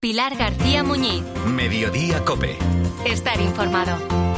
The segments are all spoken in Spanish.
Pilar García Muñiz. Mediodía COPE. Estar informado.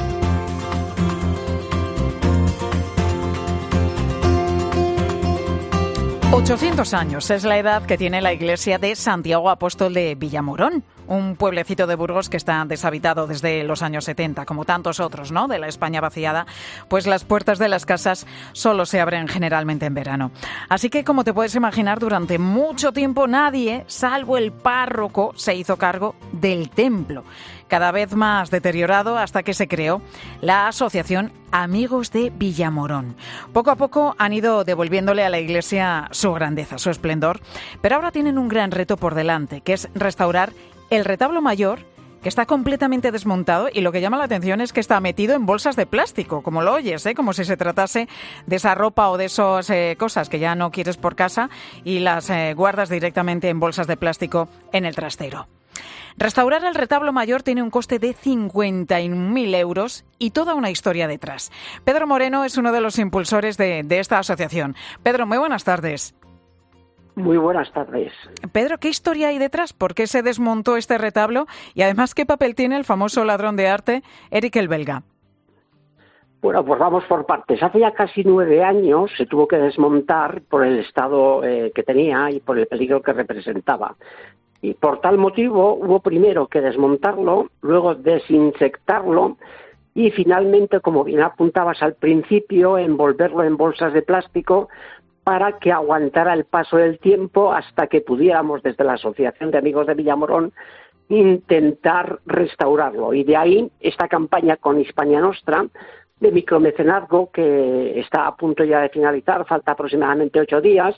$800 años es la edad que tiene la iglesia de Santiago Apóstol de Villamorón, un pueblecito de Burgos que está deshabitado desde los años 70, como tantos otros, ¿no?, de la España vaciada, pues las puertas de las casas solo se abren generalmente en verano. Así que, como te puedes imaginar, durante mucho tiempo nadie, salvo el párroco, se hizo cargo del templo, cada vez más deteriorado hasta que se creó la asociación Amigos de Villamorón. Poco a poco han ido devolviéndole a la iglesia su grandeza, su esplendor, pero ahora tienen un gran reto por delante, que es restaurar el retablo mayor, que está completamente desmontado, y lo que llama la atención es que está metido en bolsas de plástico, como lo oyes, como si se tratase de esa ropa o de esas cosas que ya no quieres por casa y las guardas directamente en bolsas de plástico en el trastero. Restaurar el retablo mayor tiene un coste de 51.000 euros y toda una historia detrás. Pedro Moreno es uno de los impulsores de esta asociación. Pedro, muy buenas tardes. Muy buenas tardes. Pedro, ¿qué historia hay detrás? ¿Por qué se desmontó este retablo? Y además, ¿qué papel tiene el famoso ladrón de arte, Eric el Belga? Bueno, pues vamos por partes. Hace ya casi 9 años se tuvo que desmontar por el estado que tenía y por el peligro que representaba. Y por tal motivo hubo primero que desmontarlo, luego desinsectarlo y finalmente, como bien apuntabas al principio, envolverlo en bolsas de plástico para que aguantara el paso del tiempo hasta que pudiéramos, desde la Asociación de Amigos de Villamorón, intentar restaurarlo. Y de ahí esta campaña con Hispania Nostra de micromecenazgo, que está a punto ya de finalizar, falta aproximadamente 8 días,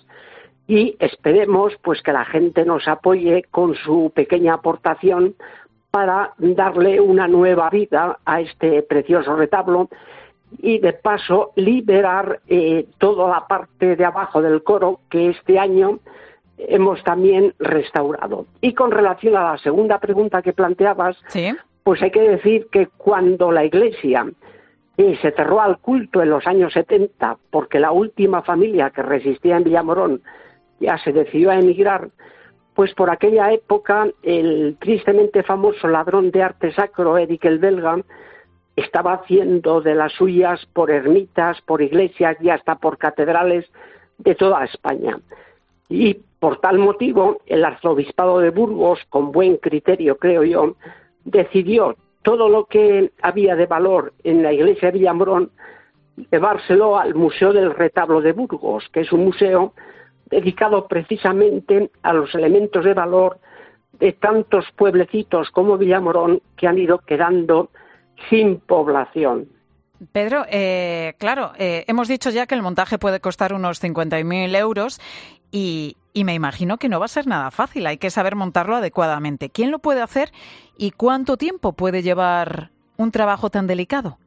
y esperemos pues que la gente nos apoye con su pequeña aportación para darle una nueva vida a este precioso retablo y de paso liberar toda la parte de abajo del coro que este año hemos también restaurado. Y con relación a la segunda pregunta que planteabas, ¿sí?, pues hay que decir que cuando la iglesia se cerró al culto en los años 70, porque la última familia que resistía en Villamorón ya se decidió a emigrar, pues por aquella época el tristemente famoso ladrón de arte sacro, Eric el Belga, estaba haciendo de las suyas por ermitas, por iglesias y hasta por catedrales de toda España. Y por tal motivo, el arzobispado de Burgos, con buen criterio creo yo, decidió todo lo que había de valor en la iglesia de Villamorón llevárselo al Museo del Retablo de Burgos, que es un museo dedicado precisamente a los elementos de valor de tantos pueblecitos como Villamorón que han ido quedando sin población. Pedro, claro, hemos dicho ya que el montaje puede costar unos 50.000 euros y me imagino que no va a ser nada fácil, hay que saber montarlo adecuadamente. ¿Quién lo puede hacer y cuánto tiempo puede llevar un trabajo tan delicado?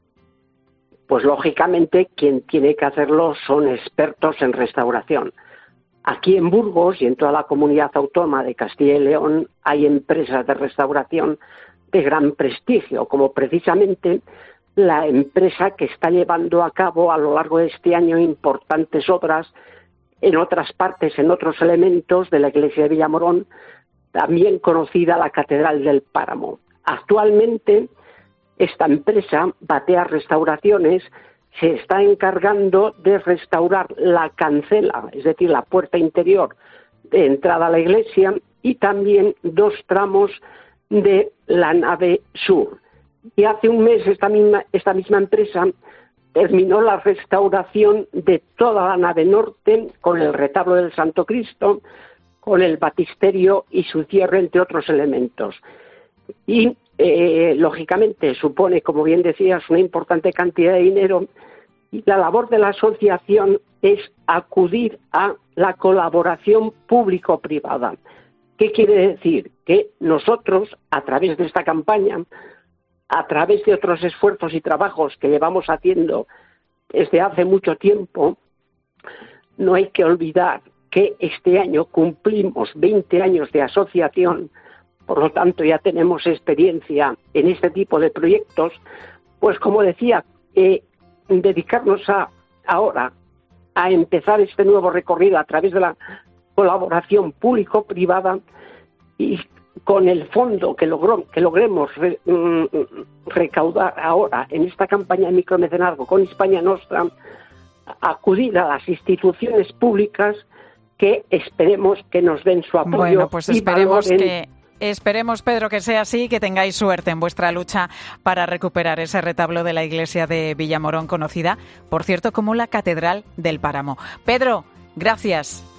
Pues lógicamente quien tiene que hacerlo son expertos en restauración. Aquí en Burgos y en toda la comunidad autónoma de Castilla y León hay empresas de restauración de gran prestigio, como precisamente la empresa que está llevando a cabo a lo largo de este año importantes obras en otras partes, en otros elementos de la iglesia de Villamorón, también conocida la Catedral del Páramo. Actualmente, esta empresa, Batea Restauraciones, se está encargando de restaurar la cancela, es decir, la puerta interior de entrada a la iglesia, y también 2 tramos de la nave sur. Y hace un mes esta misma empresa terminó la restauración de toda la nave norte con el retablo del Santo Cristo, con el batisterio y su cierre, entre otros elementos. Y lógicamente supone, como bien decías, una importante cantidad de dinero, y la labor de la asociación es acudir a la colaboración público-privada. ¿Qué quiere decir? Que nosotros, a través de esta campaña, a través de otros esfuerzos y trabajos que llevamos haciendo desde hace mucho tiempo, no hay que olvidar que este año cumplimos 20 años de asociación, por lo tanto ya tenemos experiencia en este tipo de proyectos, pues como decía, dedicarnos ahora a empezar este nuevo recorrido a través de la colaboración público-privada y con el fondo que logremos recaudar ahora en esta campaña de micromecenazgo con Hispania Nostra, acudir a las instituciones públicas que esperemos que nos den su apoyo. Bueno, pues esperemos, Pedro, que sea así y que tengáis suerte en vuestra lucha para recuperar ese retablo de la iglesia de Villamorón, conocida, por cierto, como la Catedral del Páramo. Pedro, gracias.